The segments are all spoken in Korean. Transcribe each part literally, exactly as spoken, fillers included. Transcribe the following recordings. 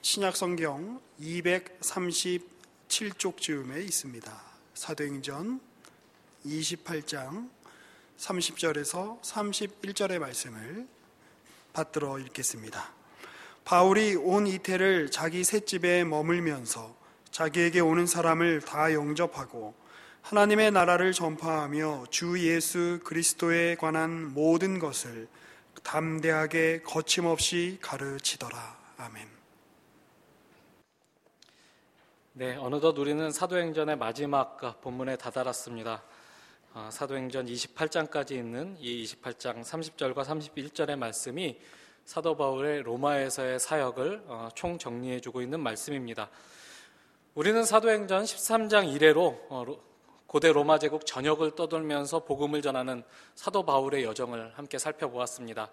신약성경 이백삼십칠 쪽쯤에 있습니다. 사도행전 이십팔 장 삼십 절에서 삼십일 절의 말씀을 받들어 읽겠습니다. 바울이 온 이태를 자기 셋집에 머물면서 자기에게 오는 사람을 다 영접하고 하나님의 나라를 전파하며 주 예수 그리스도에 관한 모든 것을 담대하게 거침없이 가르치더라. 아멘. 네, 어느덧 우리는 사도행전의 마지막 본문에 다다랐습니다. 어, 사도행전 이십팔 장까지 있는 이 이십팔 장 삼십 절과 삼십일 절의 말씀이 사도 바울의 로마에서의 사역을 어, 총정리해주고 있는 말씀입니다. 우리는 사도행전 십삼 장 이래로 어, 고대 로마 제국 전역을 떠돌면서 복음을 전하는 사도 바울의 여정을 함께 살펴보았습니다.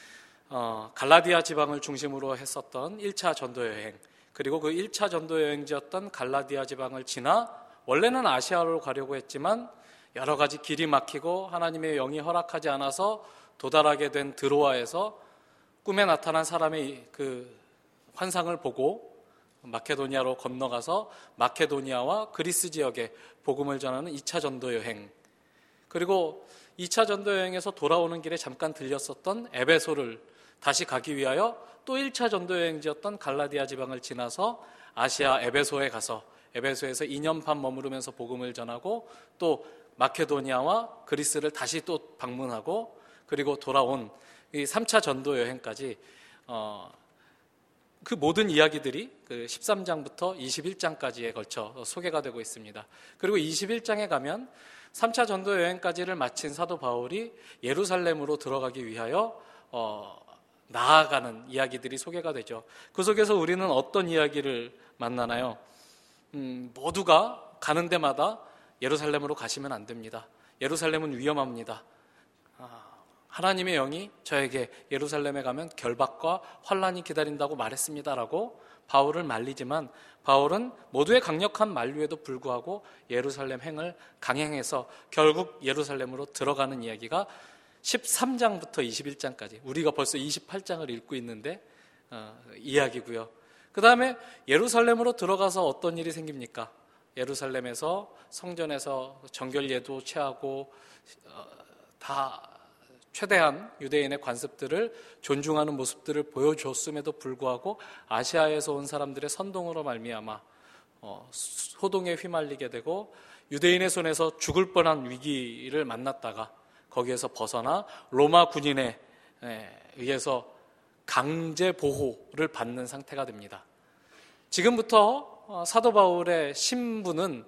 어, 갈라디아 지방을 중심으로 했었던 일 차 전도 여행, 그리고 그 일 차 전도 여행지였던 갈라디아 지방을 지나 원래는 아시아로 가려고 했지만 여러 가지 길이 막히고 하나님의 영이 허락하지 않아서 도달하게 된 드로아에서 꿈에 나타난 사람의 그 환상을 보고 마케도니아로 건너가서 마케도니아와 그리스 지역에 복음을 전하는 이 차 전도 여행, 그리고 이 차 전도 여행에서 돌아오는 길에 잠깐 들렸었던 에베소를 다시 가기 위하여 또 일 차 전도 여행지였던 갈라디아 지방을 지나서 아시아 에베소에 가서 에베소에서 이 년 반 머무르면서 복음을 전하고 또 마케도니아와 그리스를 다시 또 방문하고 그리고 돌아온 이 삼 차 전도 여행까지 어, 그 모든 이야기들이 그 십삼 장부터 이십일 장까지에 걸쳐 소개가 되고 있습니다. 그리고 이십일 장에 가면 삼 차 전도 여행까지를 마친 사도 바울이 예루살렘으로 들어가기 위하여 어, 나아가는 이야기들이 소개가 되죠. 그 속에서 우리는 어떤 이야기를 만나나요? 음, 모두가 가는 데마다 예루살렘으로 가시면 안 됩니다. 예루살렘은 위험합니다. 아, 하나님의 영이 저에게 예루살렘에 가면 결박과 환란이 기다린다고 말했습니다라고 바울을 말리지만 바울은 모두의 강력한 만류에도 불구하고 예루살렘 행을 강행해서 결국 예루살렘으로 들어가는 이야기가 십삼 장부터 이십일 장까지, 우리가 벌써 이십팔 장을 읽고 있는데 어, 이야기고요. 그 다음에 예루살렘으로 들어가서 어떤 일이 생깁니까? 예루살렘에서 성전에서 정결예도 취하고 어, 다 최대한 유대인의 관습들을 존중하는 모습들을 보여줬음에도 불구하고 아시아에서 온 사람들의 선동으로 말미암아 어, 소동에 휘말리게 되고 유대인의 손에서 죽을 뻔한 위기를 만났다가 거기에서 벗어나 로마 군인에 의해서 강제 보호를 받는 상태가 됩니다. 지금부터 사도 바울의 신분은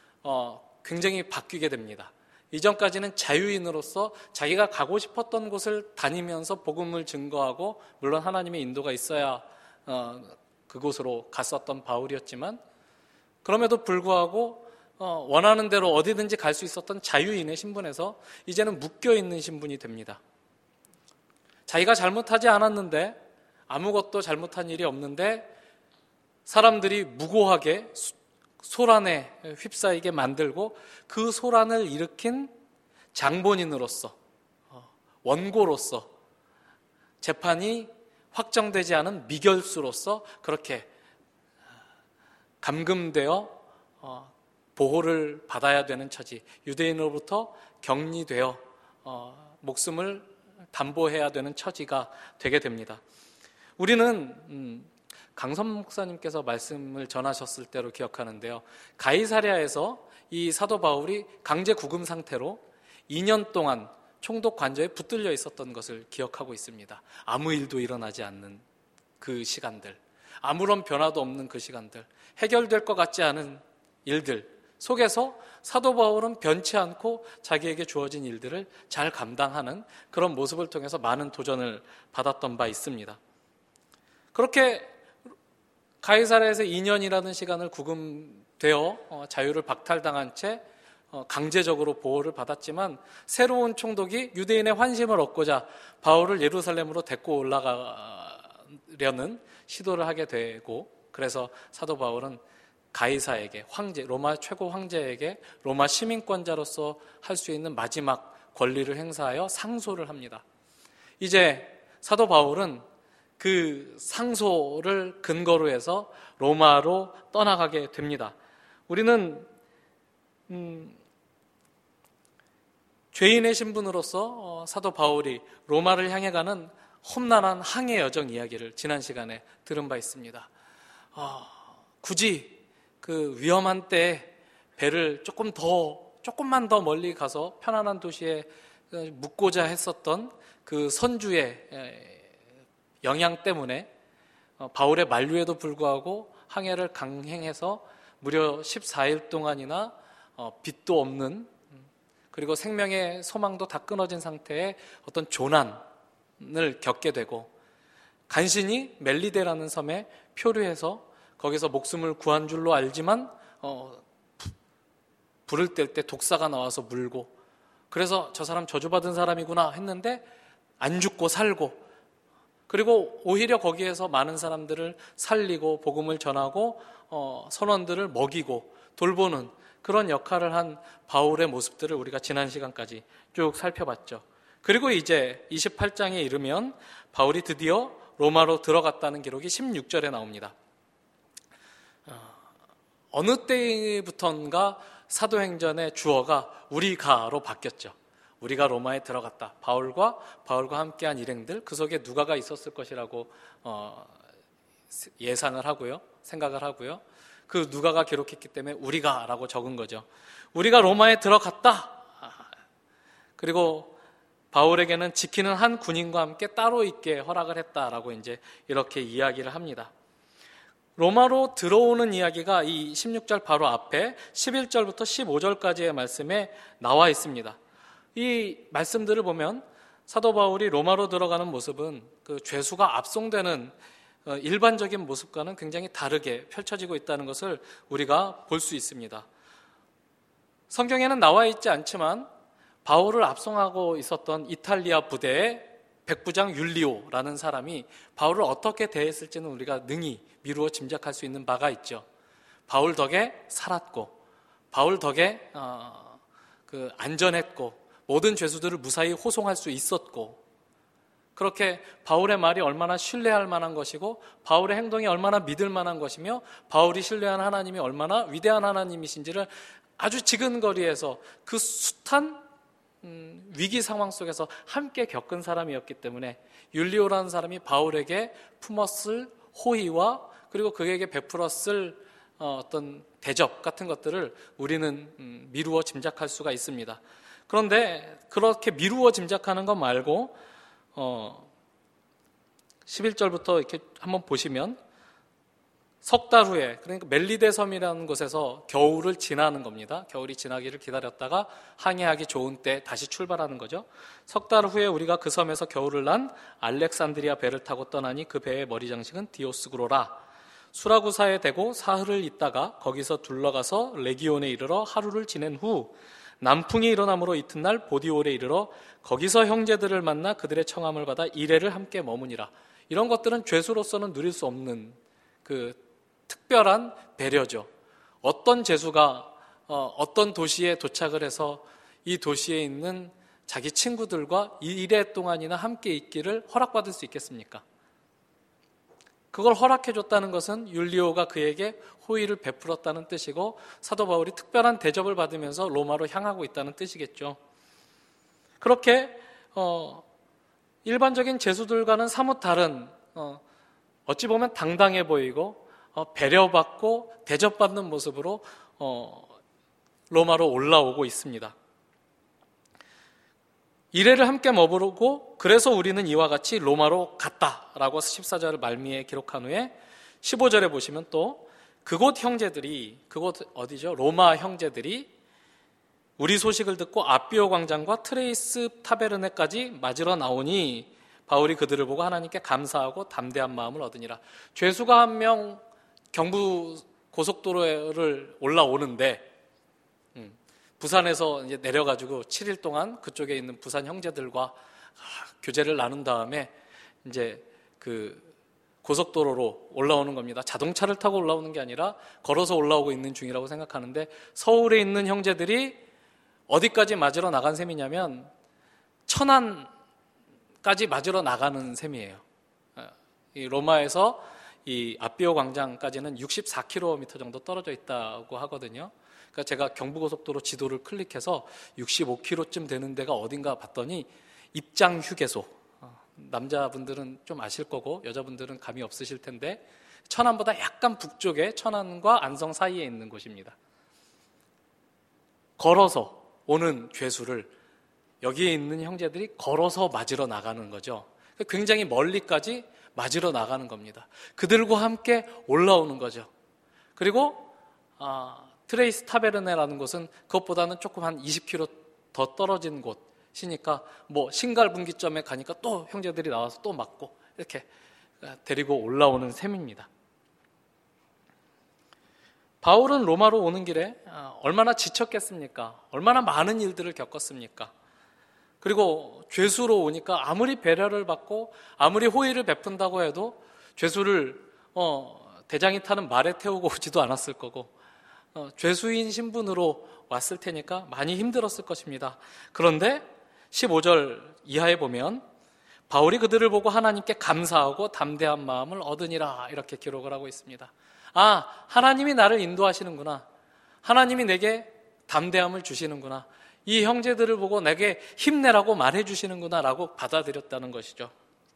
굉장히 바뀌게 됩니다. 이전까지는 자유인으로서 자기가 가고 싶었던 곳을 다니면서 복음을 증거하고 물론 하나님의 인도가 있어야 그곳으로 갔었던 바울이었지만 그럼에도 불구하고 원하는 대로 어디든지 갈 수 있었던 자유인의 신분에서 이제는 묶여있는 신분이 됩니다. 자기가 잘못하지 않았는데 아무것도 잘못한 일이 없는데 사람들이 무고하게 소란에 휩싸이게 만들고 그 소란을 일으킨 장본인으로서 원고로서 재판이 확정되지 않은 미결수로서 그렇게 감금되어 보호를 받아야 되는 처지, 유대인으로부터 격리되어 목숨을 담보해야 되는 처지가 되게 됩니다. 우리는 음, 강선 목사님께서 말씀을 전하셨을 때로 기억하는데요. 가이사랴에서 이 사도 바울이 강제 구금 상태로 이 년 동안 총독 관저에 붙들려 있었던 것을 기억하고 있습니다. 아무 일도 일어나지 않는 그 시간들, 아무런 변화도 없는 그 시간들, 해결될 것 같지 않은 일들 속에서 사도 바울은 변치 않고 자기에게 주어진 일들을 잘 감당하는 그런 모습을 통해서 많은 도전을 받았던 바 있습니다. 그렇게 가이사랴에서 이 년이라는 시간을 구금되어 자유를 박탈당한 채 강제적으로 보호를 받았지만 새로운 총독이 유대인의 환심을 얻고자 바울을 예루살렘으로 데리고 올라가려는 시도를 하게 되고, 그래서 사도 바울은 가이사에게, 황제, 로마 최고 황제에게 로마 시민권자로서 할 수 있는 마지막 권리를 행사하여 상소를 합니다. 이제 사도 바울은 그 상소를 근거로 해서 로마로 떠나가게 됩니다. 우리는 음, 죄인의 신분으로서 사도 바울이 로마를 향해 가는 험난한 항해 여정 이야기를 지난 시간에 들은 바 있습니다. 어, 굳이 그 위험한 때에 배를 조금 더 조금만 더 멀리 가서 편안한 도시에 묵고자 했었던 그 선주의 영향 때문에 바울의 만류에도 불구하고 항해를 강행해서 무려 십사 일 동안이나 빛도 없는, 그리고 생명의 소망도 다 끊어진 상태의 어떤 조난을 겪게 되고, 간신히 멜리데라는 섬에 표류해서 거기서 목숨을 구한 줄로 알지만 어, 불을 뗄 때 독사가 나와서 물고, 그래서 저 사람 저주받은 사람이구나 했는데 안 죽고 살고, 그리고 오히려 거기에서 많은 사람들을 살리고 복음을 전하고 어, 선원들을 먹이고 돌보는 그런 역할을 한 바울의 모습들을 우리가 지난 시간까지 쭉 살펴봤죠. 그리고 이제 이십팔 장에 이르면 바울이 드디어 로마로 들어갔다는 기록이 십육 절에 나옵니다. 어느 때부턴가 사도행전의 주어가 우리가로 바뀌었죠. 우리가 로마에 들어갔다. 바울과 바울과 함께한 일행들, 그 속에 누가가 있었을 것이라고 어, 예상을 하고요, 생각을 하고요. 그 누가가 기록했기 때문에 우리가라고 적은 거죠. 우리가 로마에 들어갔다. 그리고 바울에게는 지키는 한 군인과 함께 따로 있게 허락을 했다라고 이제 이렇게 이야기를 합니다. 로마로 들어오는 이야기가 이 십육 절 바로 앞에 십일 절부터 십오 절까지의 말씀에 나와 있습니다. 이 말씀들을 보면 사도 바울이 로마로 들어가는 모습은 그 죄수가 압송되는 일반적인 모습과는 굉장히 다르게 펼쳐지고 있다는 것을 우리가 볼 수 있습니다. 성경에는 나와 있지 않지만 바울을 압송하고 있었던 이탈리아 부대의 백부장 율리오라는 사람이 바울을 어떻게 대했을지는 우리가 능히 미루어 짐작할 수 있는 바가 있죠. 바울 덕에 살았고, 바울 덕에 어, 그 안전했고, 모든 죄수들을 무사히 호송할 수 있었고, 그렇게 바울의 말이 얼마나 신뢰할 만한 것이고 바울의 행동이 얼마나 믿을 만한 것이며 바울이 신뢰하는 하나님이 얼마나 위대한 하나님이신지를 아주 지근거리에서 그 숱한 음, 위기 상황 속에서 함께 겪은 사람이었기 때문에 율리오라는 사람이 바울에게 품었을 호의와 그리고 그에게 베풀었을 어, 어떤 대접 같은 것들을 우리는 음, 미루어 짐작할 수가 있습니다. 그런데 그렇게 미루어 짐작하는 것 말고 어, 십일 절부터 이렇게 한번 보시면 석 달 후에, 그러니까 멜리데 섬이라는 곳에서 겨울을 지나는 겁니다. 겨울이 지나기를 기다렸다가 항해하기 좋은 때 다시 출발하는 거죠. 석 달 후에 우리가 그 섬에서 겨울을 난 알렉산드리아 배를 타고 떠나니 그 배의 머리 장식은 디오스그로라. 수라구사에 대고 사흘을 있다가 거기서 둘러가서 레기온에 이르러 하루를 지낸 후 남풍이 일어나므로 이튿날 보디올에 이르러 거기서 형제들을 만나 그들의 청함을 받아 이레를 함께 머무니라. 이런 것들은 죄수로서는 누릴 수 없는 그 특별한 배려죠. 어떤 죄수가 어, 어떤 도시에 도착을 해서 이 도시에 있는 자기 친구들과 이래 동안이나 함께 있기를 허락받을 수 있겠습니까? 그걸 허락해줬다는 것은 율리오가 그에게 호의를 베풀었다는 뜻이고 사도 바울이 특별한 대접을 받으면서 로마로 향하고 있다는 뜻이겠죠. 그렇게 어, 일반적인 죄수들과는 사뭇 다른 어, 어찌 보면 당당해 보이고 어, 배려받고 대접받는 모습으로 어, 로마로 올라오고 있습니다. 이레를 함께 머무르고 그래서 우리는 이와 같이 로마로 갔다라고 십사 절을 말미에 기록한 후에 십오 절에 보시면 또 그곳 형제들이, 그곳 어디죠? 로마 형제들이 우리 소식을 듣고 아비오 광장과 트레이스 타베르네까지 맞으러 나오니 바울이 그들을 보고 하나님께 감사하고 담대한 마음을 얻으니라. 죄수가 한 명 경부 고속도로를 올라오는데 음, 부산에서 이제 내려가지고 칠 일 동안 그쪽에 있는 부산 형제들과 아, 교제를 나눈 다음에 이제 그 고속도로로 올라오는 겁니다. 자동차를 타고 올라오는 게 아니라 걸어서 올라오고 있는 중이라고 생각하는데 서울에 있는 형제들이 어디까지 맞으러 나간 셈이냐면 천안까지 맞으러 나가는 셈이에요. 이 로마에서 이 아비오 광장까지는 육십사 킬로미터 정도 떨어져 있다고 하거든요. 그러니까 제가 경부고속도로 지도를 클릭해서 육십오 킬로미터쯤 되는 데가 어딘가 봤더니 입장 휴게소. 남자분들은 좀 아실 거고 여자분들은 감이 없으실 텐데 천안보다 약간 북쪽에 천안과 안성 사이에 있는 곳입니다. 걸어서 오는 죄수를 여기에 있는 형제들이 걸어서 맞으러 나가는 거죠. 굉장히 멀리까지 맞으러 나가는 겁니다. 그들과 함께 올라오는 거죠. 그리고 아, 트레이스 타베르네라는 곳은 그것보다는 조금 한 이십 킬로미터 더 떨어진 곳이니까 뭐 신갈분기점에 가니까 또 형제들이 나와서 또 맞고 이렇게 데리고 올라오는 셈입니다. 바울은 로마로 오는 길에 얼마나 지쳤겠습니까? 얼마나 많은 일들을 겪었습니까? 그리고 죄수로 오니까 아무리 배려를 받고 아무리 호의를 베푼다고 해도 죄수를 어, 대장이 타는 말에 태우고 오지도 않았을 거고 어, 죄수인 신분으로 왔을 테니까 많이 힘들었을 것입니다. 그런데 십오 절 이하에 보면 바울이 그들을 보고 하나님께 감사하고 담대한 마음을 얻으니라 이렇게 기록을 하고 있습니다. 아, 하나님이 나를 인도하시는구나. 하나님이 내게 담대함을 주시는구나. 이 형제들을 보고 내게 힘내라고 말해 주시는구나 라고 받아들였다는 것이죠.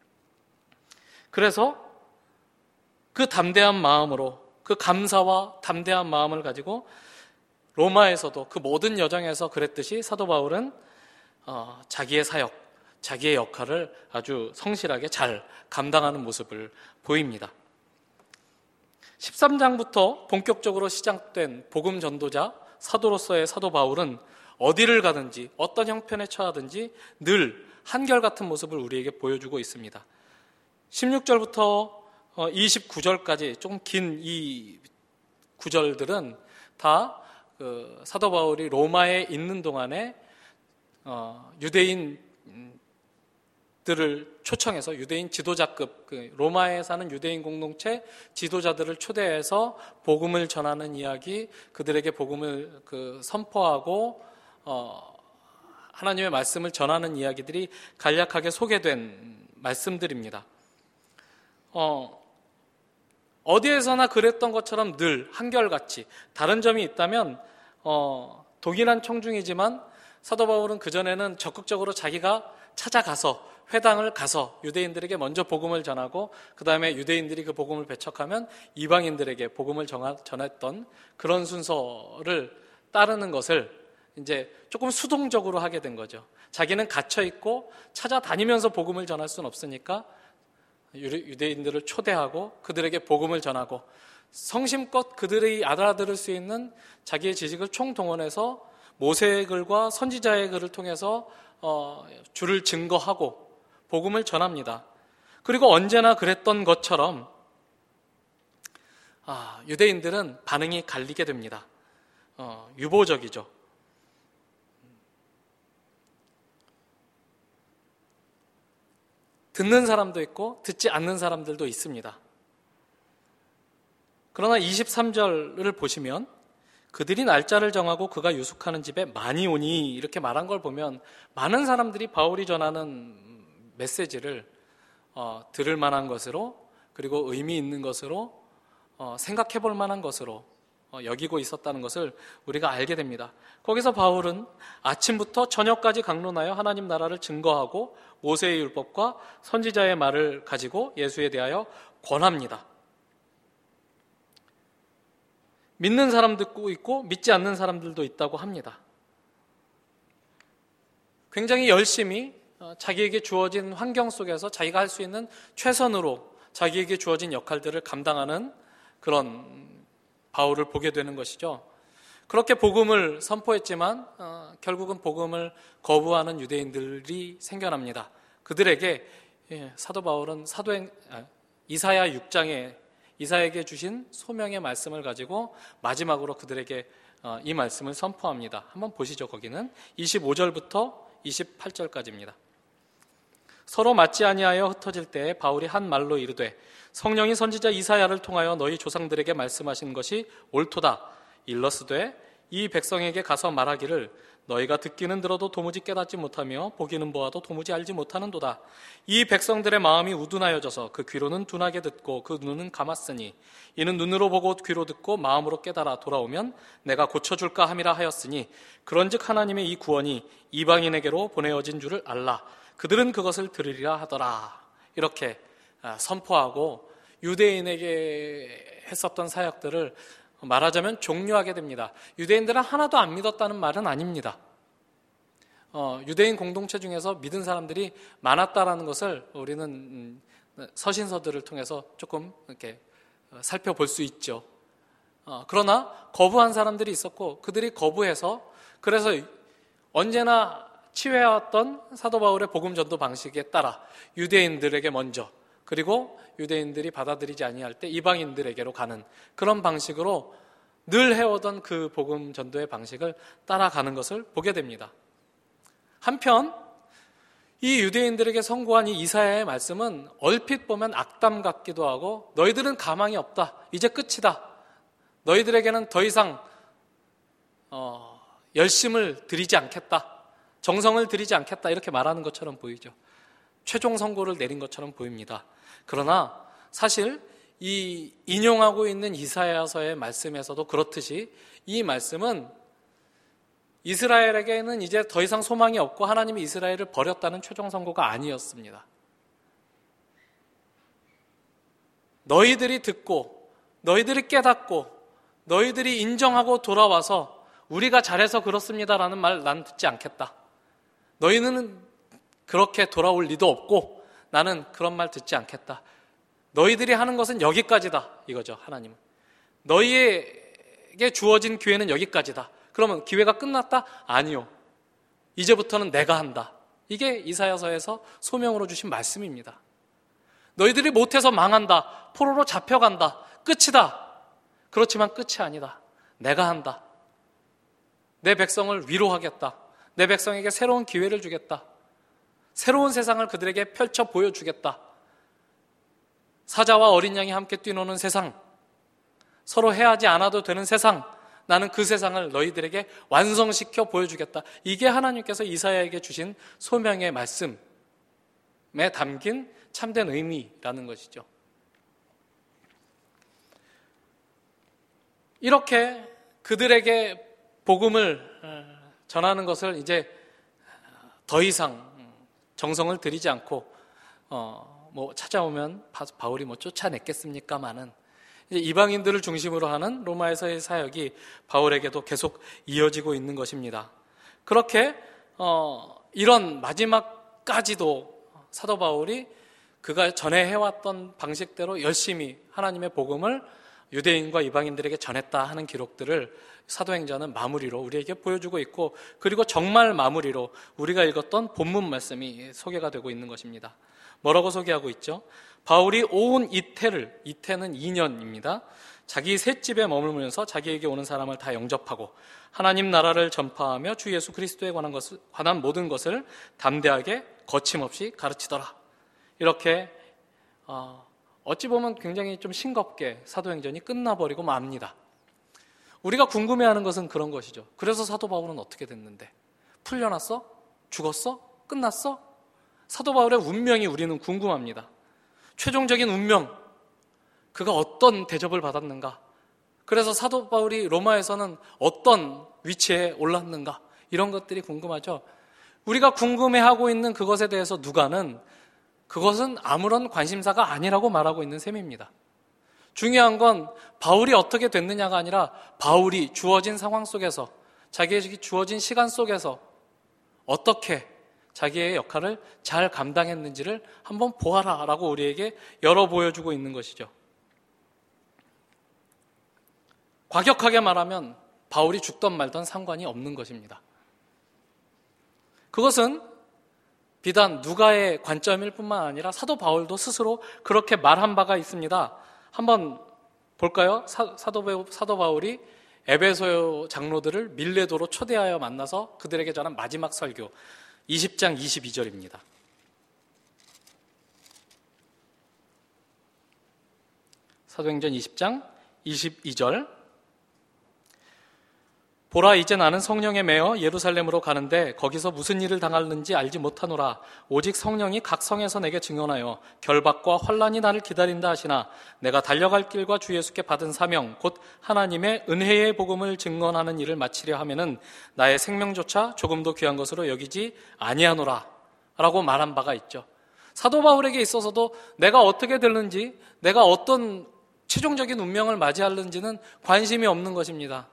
그래서 그 담대한 마음으로 그 감사와 담대한 마음을 가지고 로마에서도 그 모든 여정에서 그랬듯이 사도 바울은 어, 자기의 사역, 자기의 역할을 아주 성실하게 잘 감당하는 모습을 보입니다. 십삼 장부터 본격적으로 시작된 복음 전도자 사도로서의 사도 바울은 어디를 가든지 어떤 형편에 처하든지 늘 한결같은 모습을 우리에게 보여주고 있습니다. 십육 절부터 이십구 절까지 조금 긴 이 구절들은 다 그 사도 바울이 로마에 있는 동안에 어, 유대인들을 초청해서 유대인 지도자급 그 로마에 사는 유대인 공동체 지도자들을 초대해서 복음을 전하는 이야기, 그들에게 복음을 그 선포하고 어, 하나님의 말씀을 전하는 이야기들이 간략하게 소개된 말씀들입니다. 어, 어디에서나 그랬던 것처럼 늘 한결같이 다른 점이 있다면 어, 독일한 청중이지만 사도 바울은 그전에는 적극적으로 자기가 찾아가서 회당을 가서 유대인들에게 먼저 복음을 전하고 그 다음에 유대인들이 그 복음을 배척하면 이방인들에게 복음을 전했던 그런 순서를 따르는 것을 이제 조금 수동적으로 하게 된 거죠. 자기는 갇혀있고 찾아다니면서 복음을 전할 수는 없으니까 유대인들을 초대하고 그들에게 복음을 전하고 성심껏 그들이 알아들을 수 있는 자기의 지식을 총동원해서 모세의 글과 선지자의 글을 통해서 어, 주를 증거하고 복음을 전합니다. 그리고 언제나 그랬던 것처럼 아, 유대인들은 반응이 갈리게 됩니다. 어, 유보적이죠. 듣는 사람도 있고 듣지 않는 사람들도 있습니다. 그러나 이십삼 절을 보시면 그들이 날짜를 정하고 그가 유숙하는 집에 많이 오니 이렇게 말한 걸 보면 많은 사람들이 바울이 전하는 메시지를 어, 들을 만한 것으로 그리고 의미 있는 것으로 어, 생각해 볼 만한 것으로 어, 여기고 있었다는 것을 우리가 알게 됩니다. 거기서 바울은 아침부터 저녁까지 강론하여 하나님 나라를 증거하고 모세의 율법과 선지자의 말을 가지고 예수에 대하여 권합니다. 믿는 사람도 있고 믿지 않는 사람들도 있다고 합니다. 굉장히 열심히 자기에게 주어진 환경 속에서 자기가 할 수 있는 최선으로 자기에게 주어진 역할들을 감당하는 그런 바울을 보게 되는 것이죠. 그렇게 복음을 선포했지만 어, 결국은 복음을 거부하는 유대인들이 생겨납니다. 그들에게 예, 사도 바울은 사도행 아, 이사야 육 장에 이사야에게 주신 소명의 말씀을 가지고 마지막으로 그들에게 어, 이 말씀을 선포합니다. 한번 보시죠. 거기는 이십오 절부터 이십팔 절까지입니다. 서로 맞지 아니하여 흩어질 때에 바울이 한 말로 이르되 성령이 선지자 이사야를 통하여 너희 조상들에게 말씀하신 것이 옳도다. 일러스되 이 백성에게 가서 말하기를 너희가 듣기는 들어도 도무지 깨닫지 못하며 보기는 보아도 도무지 알지 못하는도다. 이 백성들의 마음이 우둔하여져서 그 귀로는 둔하게 듣고 그 눈은 감았으니 이는 눈으로 보고 귀로 듣고 마음으로 깨달아 돌아오면 내가 고쳐줄까 함이라 하였으니 그런즉 하나님의 이 구원이 이방인에게로 보내어진 줄을 알라. 그들은 그것을 들으리라 하더라. 이렇게 선포하고 유대인에게 했었던 사역들을 말하자면 종료하게 됩니다. 유대인들은 하나도 안 믿었다는 말은 아닙니다. 어, 유대인 공동체 중에서 믿은 사람들이 많았다라는 것을 우리는 음, 서신서들을 통해서 조금 이렇게 살펴볼 수 있죠. 어, 그러나 거부한 사람들이 있었고 그들이 거부해서 그래서 언제나 취해왔던 사도 바울의 복음 전도 방식에 따라 유대인들에게 먼저 그리고 유대인들이 받아들이지 아니할 때 이방인들에게로 가는 그런 방식으로 늘 해오던 그 복음 전도의 방식을 따라가는 것을 보게 됩니다. 한편 이 유대인들에게 선고한 이 이사야의 말씀은 얼핏 보면 악담 같기도 하고 너희들은 가망이 없다. 이제 끝이다. 너희들에게는 더 이상 어, 열심을 들이지 않겠다. 정성을 들이지 않겠다. 이렇게 말하는 것처럼 보이죠. 최종 선고를 내린 것처럼 보입니다. 그러나 사실 이 인용하고 있는 이사야서의 말씀에서도 그렇듯이 이 말씀은 이스라엘에게는 이제 더 이상 소망이 없고 하나님이 이스라엘을 버렸다는 최종 선고가 아니었습니다. 너희들이 듣고 너희들이 깨닫고 너희들이 인정하고 돌아와서 우리가 잘해서 그렇습니다라는 말 난 듣지 않겠다. 너희는 그렇게 돌아올 리도 없고 나는 그런 말 듣지 않겠다. 너희들이 하는 것은 여기까지다 이거죠. 하나님은 너희에게 주어진 기회는 여기까지다. 그러면 기회가 끝났다? 아니요. 이제부터는 내가 한다. 이게 이사야서에서 소명으로 주신 말씀입니다. 너희들이 못해서 망한다. 포로로 잡혀간다. 끝이다. 그렇지만 끝이 아니다. 내가 한다. 내 백성을 위로하겠다. 내 백성에게 새로운 기회를 주겠다. 새로운 세상을 그들에게 펼쳐 보여주겠다. 사자와 어린 양이 함께 뛰노는 세상, 서로 해하지 않아도 되는 세상, 나는 그 세상을 너희들에게 완성시켜 보여주겠다. 이게 하나님께서 이사야에게 주신 소명의 말씀에 담긴 참된 의미라는 것이죠. 이렇게 그들에게 복음을 전하는 것을 이제 더 이상 정성을 들이지 않고 어, 뭐 찾아오면 바울이 뭐 쫓아냈겠습니까마는 이제 이방인들을 중심으로 하는 로마에서의 사역이 바울에게도 계속 이어지고 있는 것입니다. 그렇게 어, 이런 마지막까지도 사도 바울이 그가 전에 해왔던 방식대로 열심히 하나님의 복음을 유대인과 이방인들에게 전했다 하는 기록들을 사도행전은 마무리로 우리에게 보여주고 있고 그리고 정말 마무리로 우리가 읽었던 본문 말씀이 소개가 되고 있는 것입니다. 뭐라고 소개하고 있죠? 바울이 온 이태를, 이태는 이 년입니다. 자기 셋집에 머물면서 자기에게 오는 사람을 다 영접하고 하나님 나라를 전파하며 주 예수 그리스도에 관한 것을, 관한 모든 것을 담대하게 거침없이 가르치더라. 이렇게 어, 어찌 보면 굉장히 좀 싱겁게 사도행전이 끝나버리고 맙니다. 우리가 궁금해하는 것은 그런 것이죠. 그래서 사도 바울은 어떻게 됐는데? 풀려났어? 죽었어? 끝났어? 사도 바울의 운명이 우리는 궁금합니다. 최종적인 운명, 그가 어떤 대접을 받았는가? 그래서 사도 바울이 로마에서는 어떤 위치에 올랐는가? 이런 것들이 궁금하죠. 우리가 궁금해하고 있는 그것에 대해서 누가는 그것은 아무런 관심사가 아니라고 말하고 있는 셈입니다. 중요한 건 바울이 어떻게 됐느냐가 아니라 바울이 주어진 상황 속에서 자기에게 주어진 시간 속에서 어떻게 자기의 역할을 잘 감당했는지를 한번 보아라 라고 우리에게 열어 보여주고 있는 것이죠. 과격하게 말하면 바울이 죽던 말던 상관이 없는 것입니다. 그것은 비단 누가의 관점일 뿐만 아니라 사도 바울도 스스로 그렇게 말한 바가 있습니다. 한번 볼까요? 사, 사도, 사도 바울이 에베소 장로들을 밀레도로 초대하여 만나서 그들에게 전한 마지막 설교 이십 장 이십이 절입니다. 사도행전 이십 장 이십이 절 보라, 이제 나는 성령에 매어 예루살렘으로 가는데 거기서 무슨 일을 당하는지 알지 못하노라. 오직 성령이 각 성에서 내게 증언하여 결박과 환난이 나를 기다린다 하시나 내가 달려갈 길과 주 예수께 받은 사명 곧 하나님의 은혜의 복음을 증언하는 일을 마치려 하면은 나의 생명조차 조금도 귀한 것으로 여기지 아니하노라 라고 말한 바가 있죠. 사도 바울에게 있어서도 내가 어떻게 되는지, 내가 어떤 최종적인 운명을 맞이하는지는 관심이 없는 것입니다.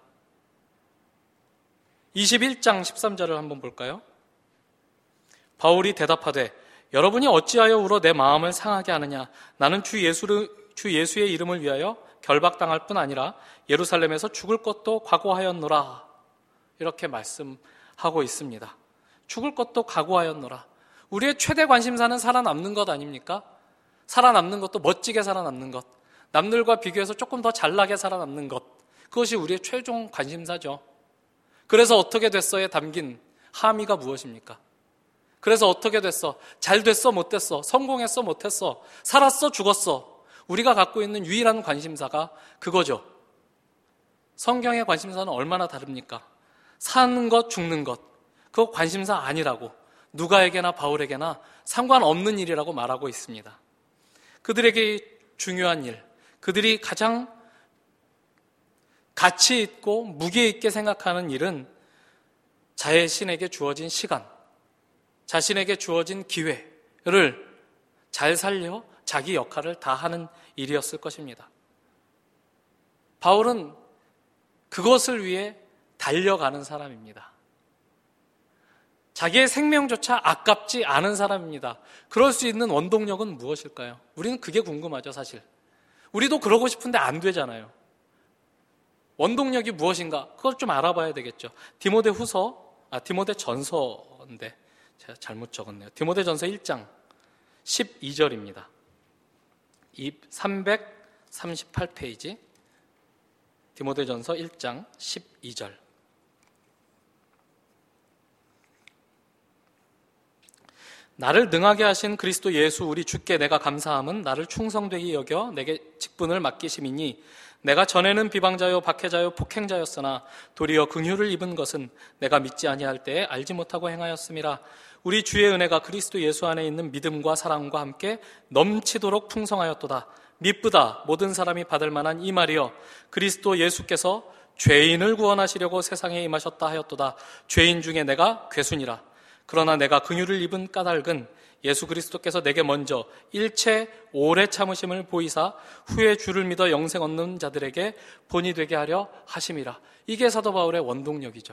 이십일 장 십삼 절을 한번 볼까요? 바울이 대답하되 여러분이 어찌하여 울어 내 마음을 상하게 하느냐. 나는 주, 예수를, 주 예수의 이름을 위하여 결박당할 뿐 아니라 예루살렘에서 죽을 것도 각오하였노라. 이렇게 말씀하고 있습니다. 죽을 것도 각오하였노라. 우리의 최대 관심사는 살아남는 것 아닙니까? 살아남는 것도 멋지게 살아남는 것, 남들과 비교해서 조금 더 잘나게 살아남는 것, 그것이 우리의 최종 관심사죠. 그래서 어떻게 됐어에 담긴 함의가 무엇입니까? 그래서 어떻게 됐어? 잘 됐어? 못 됐어? 성공했어? 못했어? 살았어? 죽었어? 우리가 갖고 있는 유일한 관심사가 그거죠. 성경의 관심사는 얼마나 다릅니까? 사는 것, 죽는 것, 그거 관심사 아니라고 누가에게나 바울에게나 상관없는 일이라고 말하고 있습니다. 그들에게 중요한 일, 그들이 가장 가치 있고 무게 있게 생각하는 일은 자신에게 주어진 시간, 자신에게 주어진 기회를 잘 살려 자기 역할을 다하는 일이었을 것입니다. 바울은 그것을 위해 달려가는 사람입니다. 자기의 생명조차 아깝지 않은 사람입니다. 그럴 수 있는 원동력은 무엇일까요? 우리는 그게 궁금하죠, 사실. 우리도 그러고 싶은데 안 되잖아요. 원동력이 무엇인가? 그걸 좀 알아봐야 되겠죠. 디모데 후서, 아, 디모데 전서인데, 제가 잘못 적었네요. 디모데 전서 일 장 십이 절입니다. 이 삼백삼십팔 페이지. 디모데 전서 일 장 십이 절. 나를 능하게 하신 그리스도 예수 우리 주께 내가 감사함은 나를 충성되게 여겨 내게 직분을 맡기심이니 내가 전에는 비방자요 박해자요 폭행자였으나 도리어 긍휼을 입은 것은 내가 믿지 아니할 때에 알지 못하고 행하였음이라. 우리 주의 은혜가 그리스도 예수 안에 있는 믿음과 사랑과 함께 넘치도록 풍성하였도다. 미쁘다 모든 사람이 받을 만한 이 말이여 그리스도 예수께서 죄인을 구원하시려고 세상에 임하셨다 하였도다. 죄인 중에 내가 괴순이라. 그러나 내가 긍휼을 입은 까닭은 예수 그리스도께서 내게 먼저 일체 오래 참으심을 보이사 후에 주를 믿어 영생 얻는 자들에게 본이 되게 하려 하심이라. 이게 사도 바울의 원동력이죠.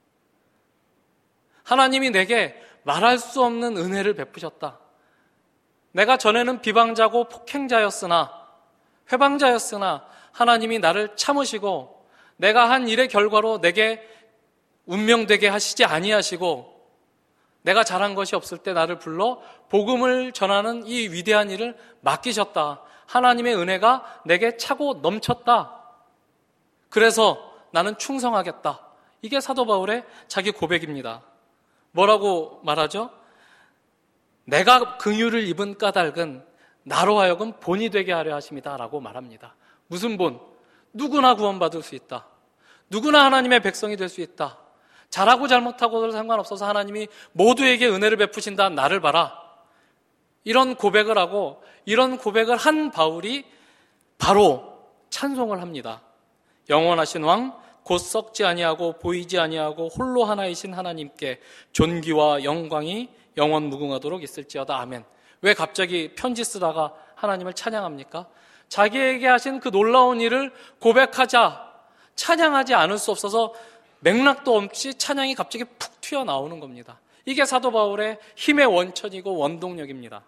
하나님이 내게 말할 수 없는 은혜를 베푸셨다. 내가 전에는 비방자고 폭행자였으나 회방자였으나 하나님이 나를 참으시고 내가 한 일의 결과로 내게 운명되게 하시지 아니하시고 내가 잘한 것이 없을 때 나를 불러 복음을 전하는 이 위대한 일을 맡기셨다. 하나님의 은혜가 내게 차고 넘쳤다. 그래서 나는 충성하겠다. 이게 사도 바울의 자기 고백입니다. 뭐라고 말하죠? 내가 긍휼을 입은 까닭은 나로 하여금 본이 되게 하려 하심이다 라고 말합니다. 무슨 본? 누구나 구원받을 수 있다. 누구나 하나님의 백성이 될 수 있다. 잘하고 잘못하고도 상관없어서 하나님이 모두에게 은혜를 베푸신다. 나를 봐라. 이런 고백을 하고 이런 고백을 한 바울이 바로 찬송을 합니다. 영원하신 왕 곧 썩지 아니하고 보이지 아니하고 홀로 하나이신 하나님께 존귀와 영광이 영원 무궁하도록 있을지어다. 아멘. 왜 갑자기 편지 쓰다가 하나님을 찬양합니까? 자기에게 하신 그 놀라운 일을 고백하자 찬양하지 않을 수 없어서 맥락도 없이 찬양이 갑자기 푹 튀어나오는 겁니다. 이게 사도 바울의 힘의 원천이고 원동력입니다.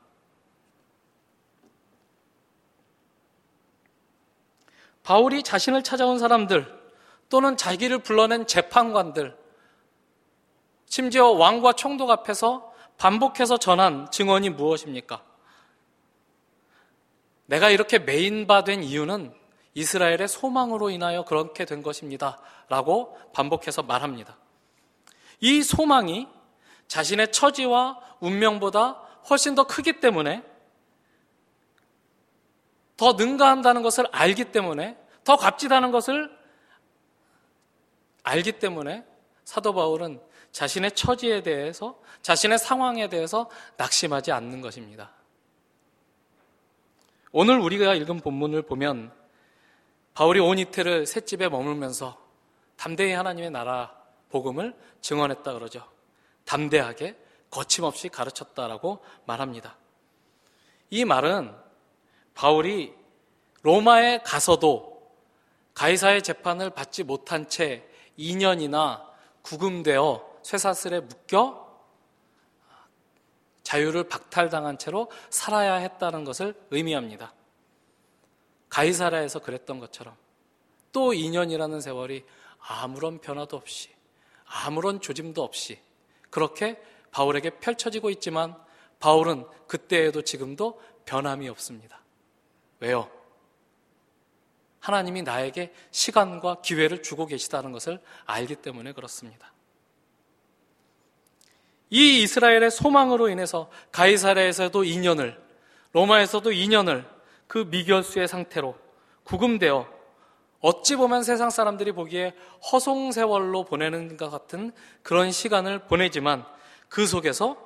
바울이 자신을 찾아온 사람들 또는 자기를 불러낸 재판관들, 심지어 왕과 총독 앞에서 반복해서 전한 증언이 무엇입니까? 내가 이렇게 메인바된 이유는 이스라엘의 소망으로 인하여 그렇게 된 것입니다 라고 반복해서 말합니다. 이 소망이 자신의 처지와 운명보다 훨씬 더 크기 때문에, 더 능가한다는 것을 알기 때문에, 더 값지다는 것을 알기 때문에 사도 바울은 자신의 처지에 대해서, 자신의 상황에 대해서 낙심하지 않는 것입니다. 오늘 우리가 읽은 본문을 보면 바울이 온 이틀을 셋집에 머물면서 담대히 하나님의 나라 복음을 증언했다 그러죠. 담대하게 거침없이 가르쳤다라고 말합니다. 이 말은 바울이 로마에 가서도 가이사의 재판을 받지 못한 채 이 년이나 구금되어 쇠사슬에 묶여 자유를 박탈당한 채로 살아야 했다는 것을 의미합니다. 가이사라에서 그랬던 것처럼 또 이 년이라는 세월이 아무런 변화도 없이, 아무런 조짐도 없이 그렇게 바울에게 펼쳐지고 있지만 바울은 그때에도 지금도 변함이 없습니다. 왜요? 하나님이 나에게 시간과 기회를 주고 계시다는 것을 알기 때문에 그렇습니다. 이 이스라엘의 소망으로 인해서 가이사랴에서도 이 년을, 로마에서도 이 년을 그 미결수의 상태로 구금되어 어찌 보면 세상 사람들이 보기에 허송세월로 보내는 것 같은 그런 시간을 보내지만 그 속에서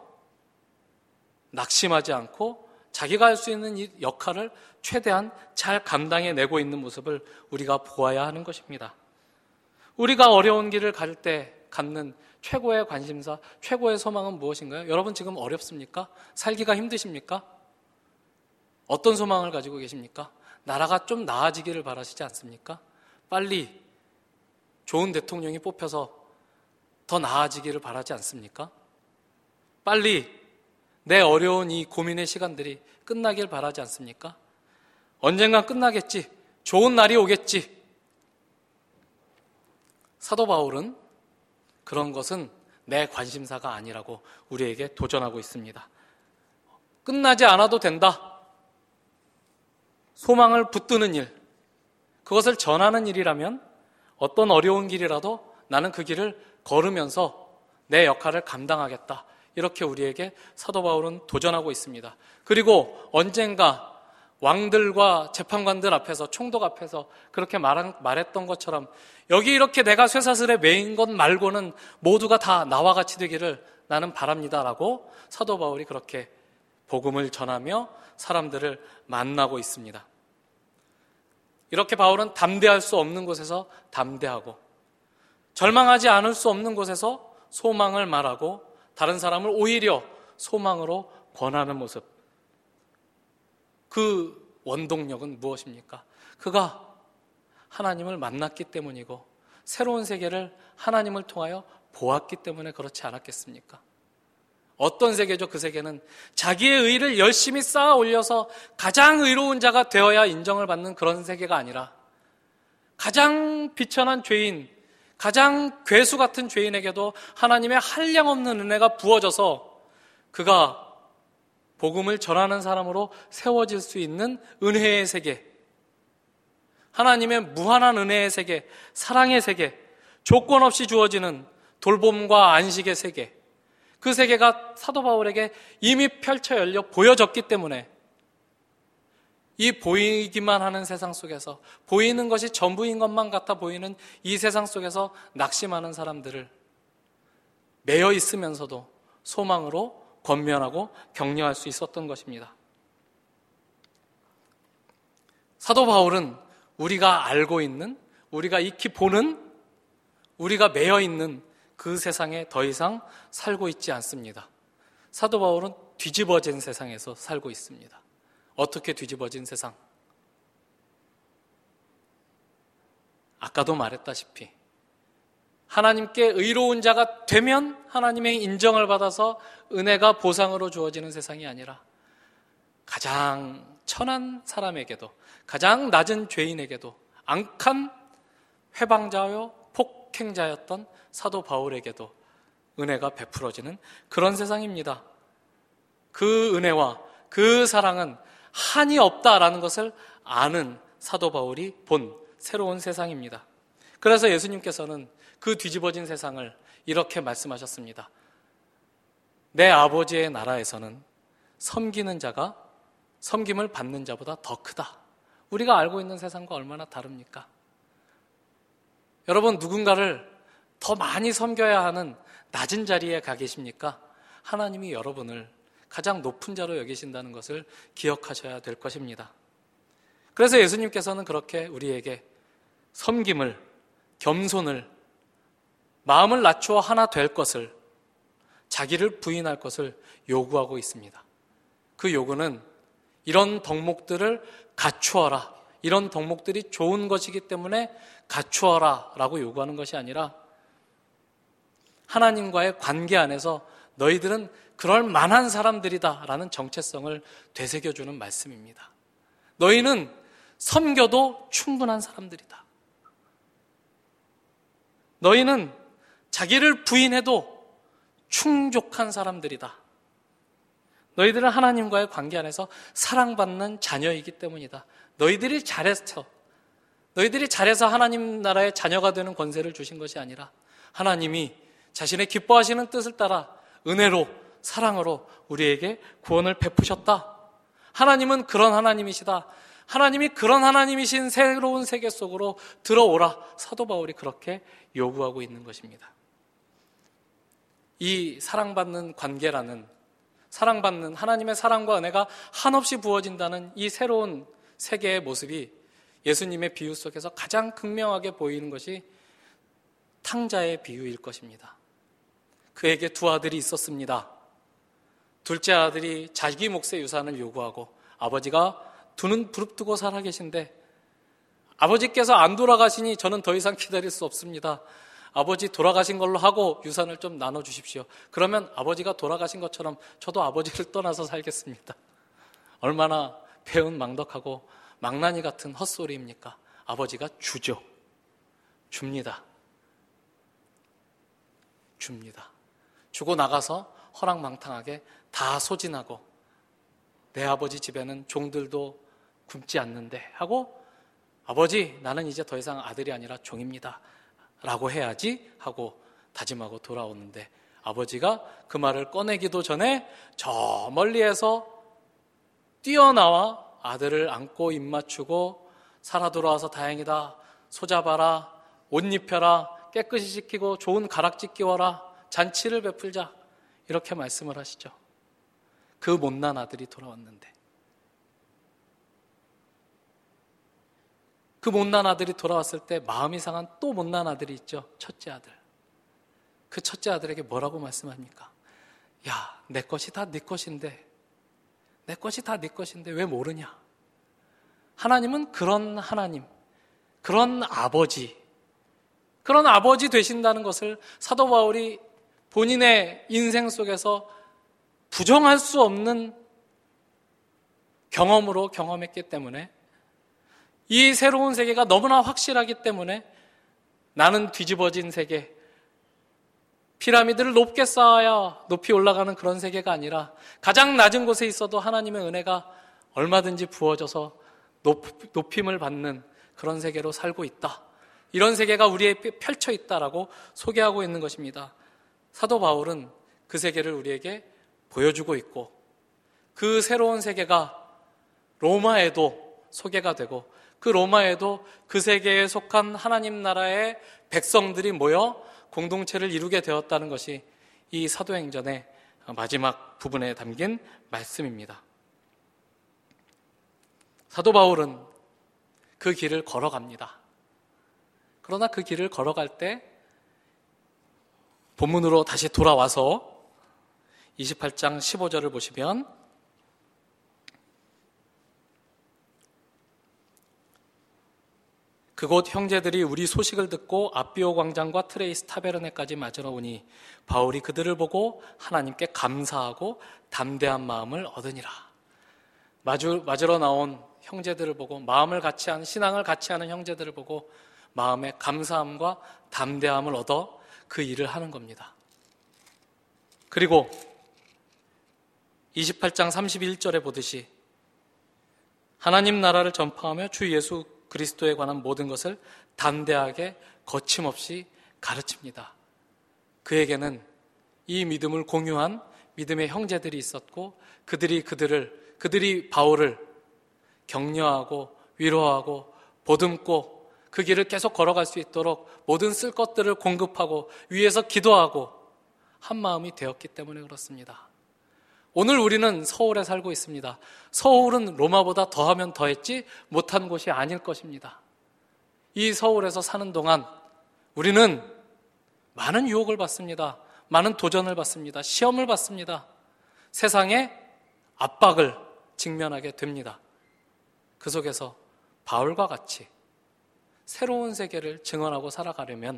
낙심하지 않고 자기가 할 수 있는 이 역할을 최대한 잘 감당해내고 있는 모습을 우리가 보아야 하는 것입니다. 우리가 어려운 길을 갈 때 갖는 최고의 관심사, 최고의 소망은 무엇인가요? 여러분 지금 어렵습니까? 살기가 힘드십니까? 어떤 소망을 가지고 계십니까? 나라가 좀 나아지기를 바라시지 않습니까? 빨리 좋은 대통령이 뽑혀서 더 나아지기를 바라지 않습니까? 빨리 내 어려운 이 고민의 시간들이 끝나길 바라지 않습니까? 언젠간 끝나겠지. 좋은 날이 오겠지. 사도 바울은 그런 것은 내 관심사가 아니라고 우리에게 도전하고 있습니다. 끝나지 않아도 된다. 소망을 붙드는 일, 그것을 전하는 일이라면 어떤 어려운 길이라도 나는 그 길을 걸으면서 내 역할을 감당하겠다. 이렇게 우리에게 사도 바울은 도전하고 있습니다. 그리고 언젠가 왕들과 재판관들 앞에서, 총독 앞에서 그렇게 말한, 말했던 것처럼 여기 이렇게 내가 쇠사슬에 매인 것 말고는 모두가 다 나와 같이 되기를 나는 바랍니다라고 사도 바울이 그렇게 복음을 전하며 사람들을 만나고 있습니다. 이렇게 바울은 담대할 수 없는 곳에서 담대하고 절망하지 않을 수 없는 곳에서 소망을 말하고 다른 사람을 오히려 소망으로 권하는 모습. 그 원동력은 무엇입니까? 그가 하나님을 만났기 때문이고 새로운 세계를 하나님을 통하여 보았기 때문에 그렇지 않았겠습니까? 어떤 세계죠? 그 세계는 자기의 의를 열심히 쌓아 올려서 가장 의로운 자가 되어야 인정을 받는 그런 세계가 아니라 가장 비천한 죄인, 가장 괴수 같은 죄인에게도 하나님의 한량없는 은혜가 부어져서 그가 복음을 전하는 사람으로 세워질 수 있는 은혜의 세계, 하나님의 무한한 은혜의 세계, 사랑의 세계, 조건 없이 주어지는 돌봄과 안식의 세계, 그 세계가 사도 바울에게 이미 펼쳐 열려 보여졌기 때문에 이 보이기만 하는 세상 속에서, 보이는 것이 전부인 것만 같아 보이는 이 세상 속에서 낙심하는 사람들을 매여 있으면서도 소망으로 권면하고 격려할 수 있었던 것입니다. 사도 바울은 우리가 알고 있는, 우리가 익히 보는, 우리가 매여 있는 그 세상에 더 이상 살고 있지 않습니다. 사도 바울은 뒤집어진 세상에서 살고 있습니다. 어떻게 뒤집어진 세상? 아까도 말했다시피 하나님께 의로운 자가 되면 하나님의 인정을 받아서 은혜가 보상으로 주어지는 세상이 아니라 가장 천한 사람에게도, 가장 낮은 죄인에게도, 악한 회방자요 폭행자였던 사도 바울에게도 은혜가 베풀어지는 그런 세상입니다. 그 은혜와 그 사랑은 한이 없다라는 것을 아는 사도 바울이 본 새로운 세상입니다. 그래서 예수님께서는 그 뒤집어진 세상을 이렇게 말씀하셨습니다. 내 아버지의 나라에서는 섬기는 자가 섬김을 받는 자보다 더 크다. 우리가 알고 있는 세상과 얼마나 다릅니까? 여러분, 누군가를 더 많이 섬겨야 하는 낮은 자리에 가 계십니까? 하나님이 여러분을 가장 높은 자로 여기신다는 것을 기억하셔야 될 것입니다. 그래서 예수님께서는 그렇게 우리에게 섬김을, 겸손을, 마음을 낮추어 하나 될 것을, 자기를 부인할 것을 요구하고 있습니다. 그 요구는 이런 덕목들을 갖추어라, 이런 덕목들이 좋은 것이기 때문에 갖추어라 라고 요구하는 것이 아니라 하나님과의 관계 안에서 너희들은 그럴 만한 사람들이다 라는 정체성을 되새겨주는 말씀입니다. 너희는 섬겨도 충분한 사람들이다. 너희는 자기를 부인해도 충족한 사람들이다. 너희들은 하나님과의 관계 안에서 사랑받는 자녀이기 때문이다. 너희들이 잘해서 너희들이 잘해서 하나님 나라의 자녀가 되는 권세를 주신 것이 아니라 하나님이 자신의 기뻐하시는 뜻을 따라 은혜로 사랑으로 우리에게 구원을 베푸셨다. 하나님은 그런 하나님이시다. 하나님이 그런 하나님이신 새로운 세계 속으로 들어오라. 사도 바울이 그렇게 요구하고 있는 것입니다. 이 사랑받는 관계라는, 사랑받는 하나님의 사랑과 은혜가 한없이 부어진다는 이 새로운 세계의 모습이 예수님의 비유 속에서 가장 극명하게 보이는 것이 탕자의 비유일 것입니다. 그에게 두 아들이 있었습니다. 둘째 아들이 자기 몫의 유산을 요구하고 아버지가 두 눈 부릅뜨고 살아계신데 아버지께서 안 돌아가시니 저는 더 이상 기다릴 수 없습니다. 아버지 돌아가신 걸로 하고 유산을 좀 나눠주십시오. 그러면 아버지가 돌아가신 것처럼 저도 아버지를 떠나서 살겠습니다. 얼마나 배은망덕하고 망나니 같은 헛소리입니까? 아버지가 주죠. 줍니다. 줍니다. 주고 나가서 허랑망탕하게 다 소진하고 내 아버지 집에는 종들도 굶지 않는데 하고 아버지 나는 이제 더 이상 아들이 아니라 종입니다 라고 해야지 하고 다짐하고 돌아오는데 아버지가 그 말을 꺼내기도 전에 저 멀리에서 뛰어나와 아들을 안고 입 맞추고 살아 돌아와서 다행이다, 소 잡아라, 옷 입혀라, 깨끗이 씻기고 좋은 가락지 끼워라, 잔치를 베풀자 이렇게 말씀을 하시죠. 그 못난 아들이 돌아왔는데 그 못난 아들이 돌아왔을 때 마음이 상한 또 못난 아들이 있죠. 첫째 아들. 그 첫째 아들에게 뭐라고 말씀합니까? 야, 내 것이 다 네 것인데 내 것이 다 네 것인데 왜 모르냐? 하나님은 그런 하나님, 그런 아버지, 그런 아버지 되신다는 것을 사도 바울이 본인의 인생 속에서 부정할 수 없는 경험으로 경험했기 때문에 이 새로운 세계가 너무나 확실하기 때문에 나는 뒤집어진 세계, 피라미드를 높게 쌓아야 높이 올라가는 그런 세계가 아니라 가장 낮은 곳에 있어도 하나님의 은혜가 얼마든지 부어져서 높, 높임을 받는 그런 세계로 살고 있다. 이런 세계가 우리에게 펼쳐 있다라고 소개하고 있는 것입니다. 사도 바울은 그 세계를 우리에게 보여주고 있고 그 새로운 세계가 로마에도 소개가 되고 그 로마에도 그 세계에 속한 하나님 나라의 백성들이 모여 공동체를 이루게 되었다는 것이 이 사도행전의 마지막 부분에 담긴 말씀입니다. 사도 바울은 그 길을 걸어갑니다. 그러나 그 길을 걸어갈 때 본문으로 다시 돌아와서 이십팔 장 십오 절을 보시면 그곳 형제들이 우리 소식을 듣고 아비오 광장과 트레이스 타베르네까지 맞으러 오니 바울이 그들을 보고 하나님께 감사하고 담대한 마음을 얻으니라. 마주, 맞으러 나온 형제들을 보고 마음을 같이 하는, 신앙을 같이 하는 형제들을 보고 마음의 감사함과 담대함을 얻어 그 일을 하는 겁니다. 그리고 이십팔 장 삼십일 절에 보듯이 하나님 나라를 전파하며 주 예수 그리스도에 관한 모든 것을 담대하게 거침없이 가르칩니다. 그에게는 이 믿음을 공유한 믿음의 형제들이 있었고 그들이 그들을 그들이 바울을 격려하고 위로하고 보듬고 그 길을 계속 걸어갈 수 있도록 모든 쓸 것들을 공급하고 위에서 기도하고 한 마음이 되었기 때문에 그렇습니다. 오늘 우리는 서울에 살고 있습니다. 서울은 로마보다 더하면 더했지 못한 곳이 아닐 것입니다. 이 서울에서 사는 동안 우리는 많은 유혹을 받습니다. 많은 도전을 받습니다. 시험을 받습니다. 세상의 압박을 직면하게 됩니다. 그 속에서 바울과 같이 새로운 세계를 증언하고 살아가려면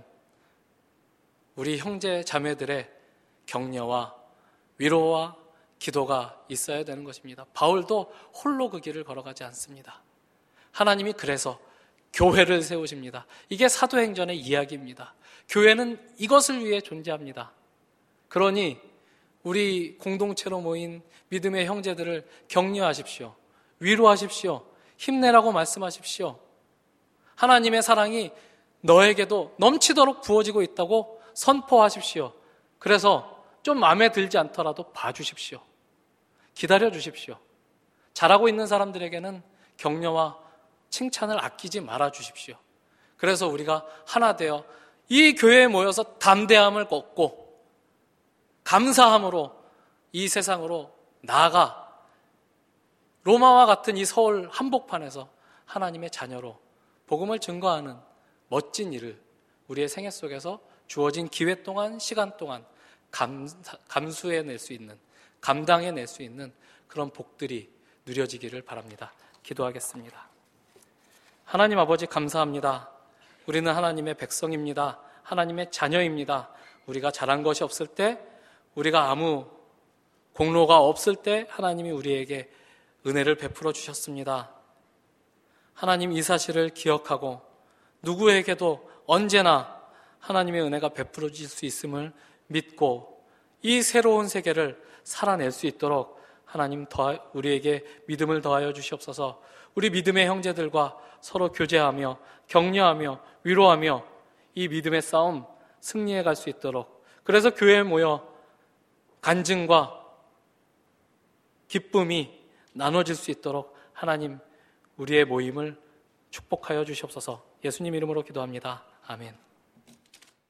우리 형제 자매들의 격려와 위로와 기도가 있어야 되는 것입니다. 바울도 홀로 그 길을 걸어가지 않습니다. 하나님이 그래서 교회를 세우십니다. 이게 사도행전의 이야기입니다. 교회는 이것을 위해 존재합니다. 그러니 우리 공동체로 모인 믿음의 형제들을 격려하십시오. 위로하십시오. 힘내라고 말씀하십시오. 하나님의 사랑이 너에게도 넘치도록 부어지고 있다고 선포하십시오. 그래서 좀 마음에 들지 않더라도 봐주십시오. 기다려 주십시오. 잘하고 있는 사람들에게는 격려와 칭찬을 아끼지 말아 주십시오. 그래서 우리가 하나 되어 이 교회에 모여서 담대함을 걷고 감사함으로 이 세상으로 나아가 로마와 같은 이 서울 한복판에서 하나님의 자녀로 복음을 증거하는 멋진 일을 우리의 생애 속에서 주어진 기회 동안, 시간 동안 감사, 감수해낼 수 있는, 감당해낼 수 있는 그런 복들이 누려지기를 바랍니다. 기도하겠습니다. 하나님 아버지 감사합니다. 우리는 하나님의 백성입니다. 하나님의 자녀입니다. 우리가 잘한 것이 없을 때, 우리가 아무 공로가 없을 때 하나님이 우리에게 은혜를 베풀어 주셨습니다. 하나님 이 사실을 기억하고 누구에게도 언제나 하나님의 은혜가 베풀어질 수 있음을 믿고 이 새로운 세계를 살아낼 수 있도록 하나님 더 우리에게 믿음을 더하여 주시옵소서. 우리 믿음의 형제들과 서로 교제하며 격려하며 위로하며 이 믿음의 싸움 승리해 갈 수 있도록, 그래서 교회에 모여 간증과 기쁨이 나눠질 수 있도록 하나님 우리의 모임을 축복하여 주시옵소서. 예수님 이름으로 기도합니다. 아멘.